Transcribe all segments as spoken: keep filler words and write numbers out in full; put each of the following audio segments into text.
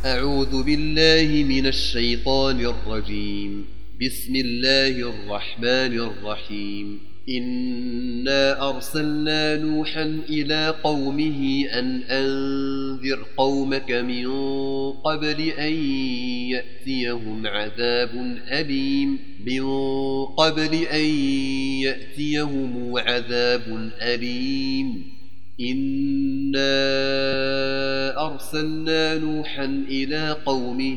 أعوذ بالله من الشيطان الرجيم. بسم الله الرحمن الرحيم. إنا أرسلنا نوحا إلى قومه أن أنذر قومك من قبل أن يأتيهم عذاب أليم من قبل أن يأتيهم عذاب أليم. إنا أرسلنا نوحا إلى قومه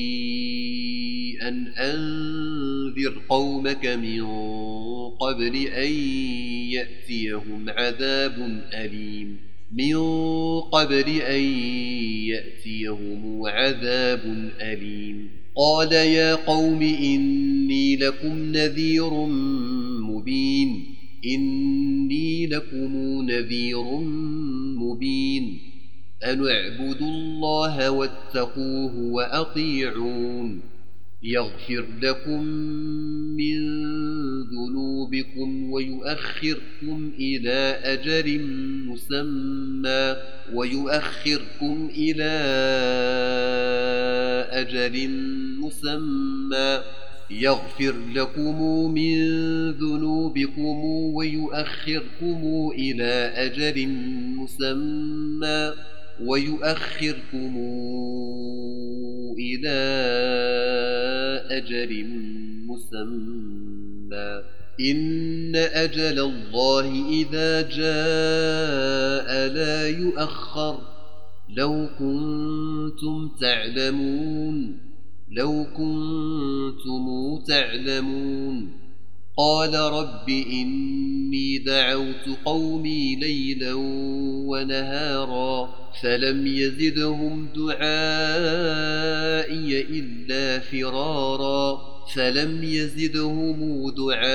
أن أنذر قومك من قبل أن يأتيهم عذاب أليم من قبل أن يأتيهم عذاب أليم. قال يا قوم إني لكم نذير مبين إني لكم نذير مبين أن اعبدوا الله واتقوه وأطيعون يغفر لكم من ذنوبكم ويؤخركم إلى أجل مسمى ويؤخركم إلى أجل مسمى يغفر لكم من ذنوبكم ويؤخركم إلى أجل مسمى ويؤخركم إلى أجل مسمى إن أجل الله إذا جاء لا يؤخر لو كنتم تعلمون لو كنتم تعلمون. قال رب إني دعوت قومي ليلا ونهارا فلم يزدهم دعائي إلا فرارا فلم يزدهم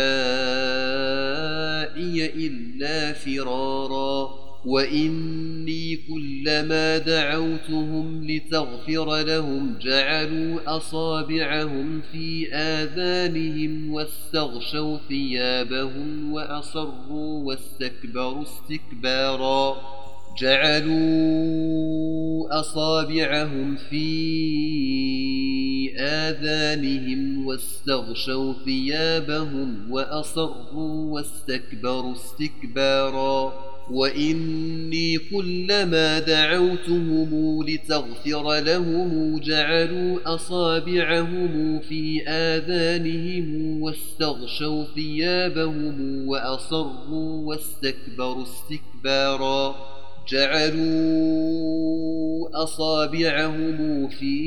دعائي إلا فرارا. وإني كلما دعوتهم لتغفر لهم جعلوا أصابعهم في آذانهم واستغشوا ثيابهم وأصروا واستكبروا استكبارا جعلوا أصابعهم في آذانهم واستغشوا ثيابهم وأصروا واستكبروا استكبارا. وإني كلما دعوتهم لتغفر لهم جعلوا أصابعهم في آذانهم واستغشوا ثيابهم وأصروا واستكبروا استكبارا جعلوا أصابعهم في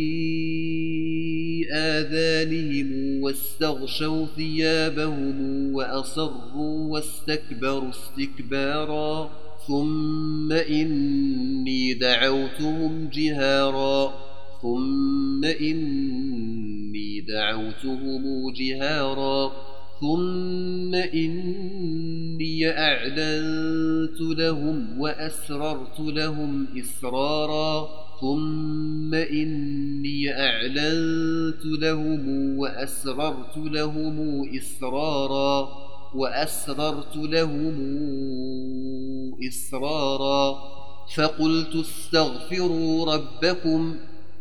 آذانهم واستغشوا ثيابهم وأصروا واستكبروا استكبارا. ثم إني دعوتهم جهارا ثم إني دعوتهم جهارا ثم إني أعلنت لهم وأسررت لهم إسرارا ثم إني أعلنت لهم وأسررت لهم إسرارا وأسررت لهم إسرارا فقلت استغفروا ربكم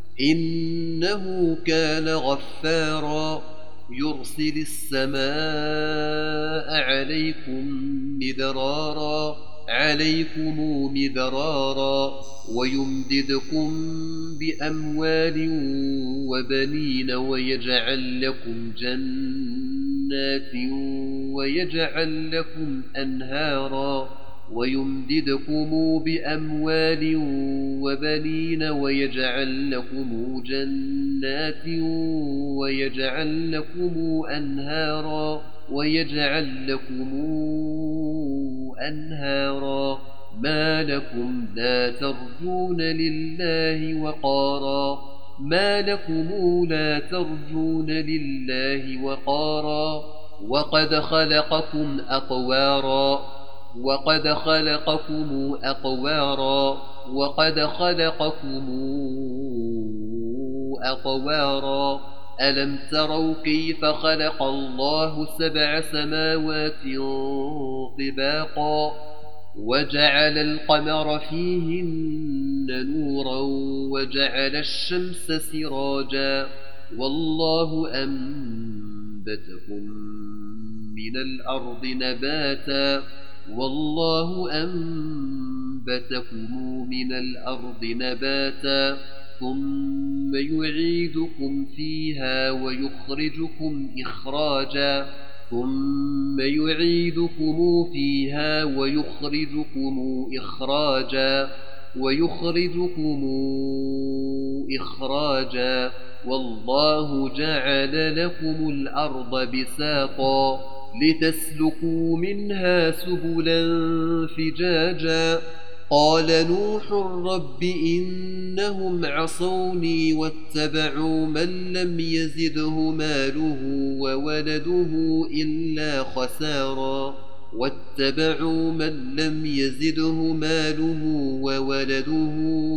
إنه كان غفارا يرسل السماء عليكم مدرارا عليكم مدرارا ويمددكم بأموال وبنين ويجعل لكم جنات ويجعل لكم أنهارا ويمددكم بأموال وبنين ويجعل لكم جنات ويجعل لكم أنهارا ويجعل لكم أنهارا. ما لكم لا ترجون لله وقارا ما لكم لا ترجون لله وقارا وقد خلقكم أطوارا وقد خلقكم أطوارا وقد خلقكم أطوارا. ألم تروا كيف خلق الله سبع سماوات طباقا وجعل القمر فيهن نورا وجعل الشمس سراجا والله أنبتكم من الأرض نباتا والله أنبتكم من الأرض نباتا ثم يعيدكم فيها ويخرجكم إخراجا ثم يعيدكم فيها ويخرجكم إخراجا ويخرجكم إخراجا والله جعل لكم الأرض بساطا لتسلكوا منها سبلا فجاجا قال نوح رب إنهم عصوني واتبعوا من لم يزده ماله وولده إلا خسارا واتبعوا من لم يزده ماله وولده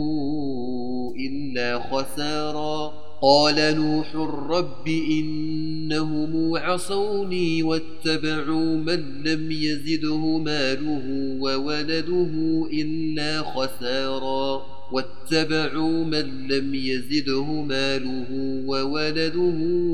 إلا خسارا قال نوح رب إنهم عصوني واتبعوا من لم يزده ماله وولده إلا خسارا واتبعوا من لم يزده ماله وولده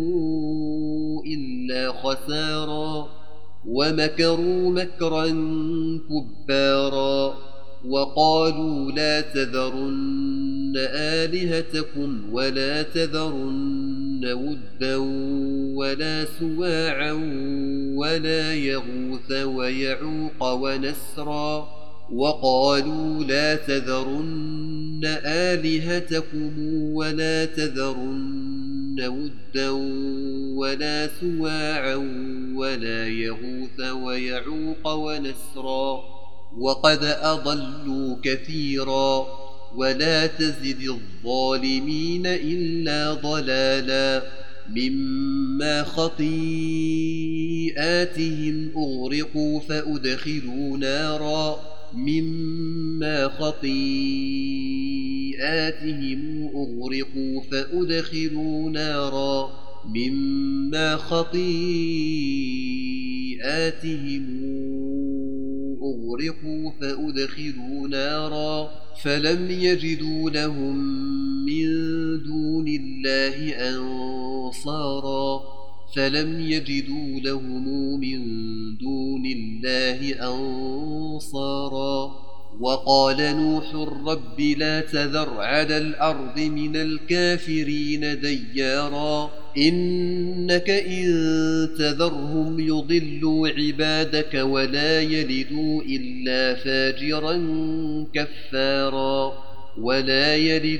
إلا خسارا ومكروا مكرا كبارا وقالوا لا تذرن آلهتكم ولا تذرن ودا ولا سواعا ولا يغوث ويعوق ونسرا وقالوا لا تذرن آلهتكم ولا تذرن ودا ولا سواعا ولا يغوث ويعوق ونسرا وقد أضلوا كثيرا ولا تزد الظالمين إلا ضلالا مما خطيئاتهم أغرقوا فأدخلوا نارا مما خطيئاتهم أغرقوا فأدخلوا نارا مما خطيئاتهم أغرقوا فأدخلوا نارا فلم يجدوا لهم من دون الله أنصارا فلم يجدوا لهم من دون الله أنصارا وقال نوح رب لا تذر على الأرض من الكافرين ديارا إنك إن تذرهم يضلوا عبادك ولا يلدوا إلا فاجرا كفارا ولا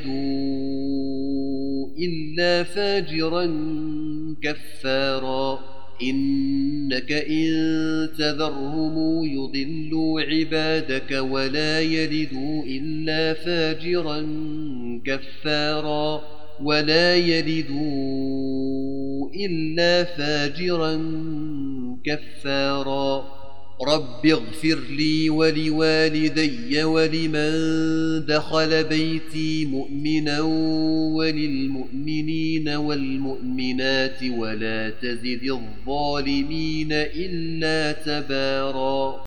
يلدوا إلا فاجرا كفارا إنك إن تذرهم يضلوا عبادك ولا يلدوا إلا فاجرا كفارا ولا يلدوا إلا فاجرا كفارا رب اغفر لي ولوالدي ولمن دخل بيتي مؤمنا وللمؤمنين والمؤمنات ولا تزد الظالمين إلا تبارا.